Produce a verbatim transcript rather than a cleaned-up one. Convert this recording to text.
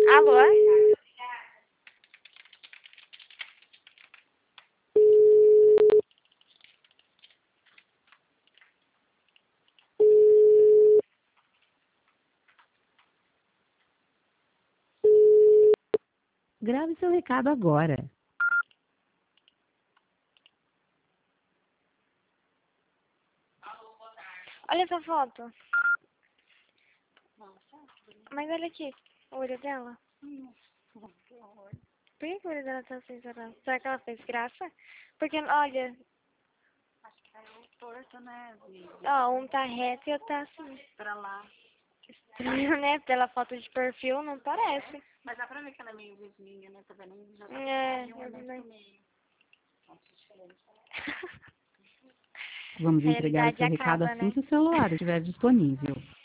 Alô? Grave seu recado agora. Olha essa foto. Mas olha aqui, o olho dela. Por que o olho dela tá assim, será? Será que ela fez graça? Porque, olha... Acho que caiu torto, né, amiga? Ó, um tá reto e outro tá assim. Pra lá. Estranho, né? Pela foto de perfil, não parece. Mas dá pra ver que ela é meio vizinha, né? Tá vendo? Já tá É, um eu metro também. e meio. Nossa, diferente. Vamos entregar o Realidade seu recado acaba, assim né? que o celular estiver disponível.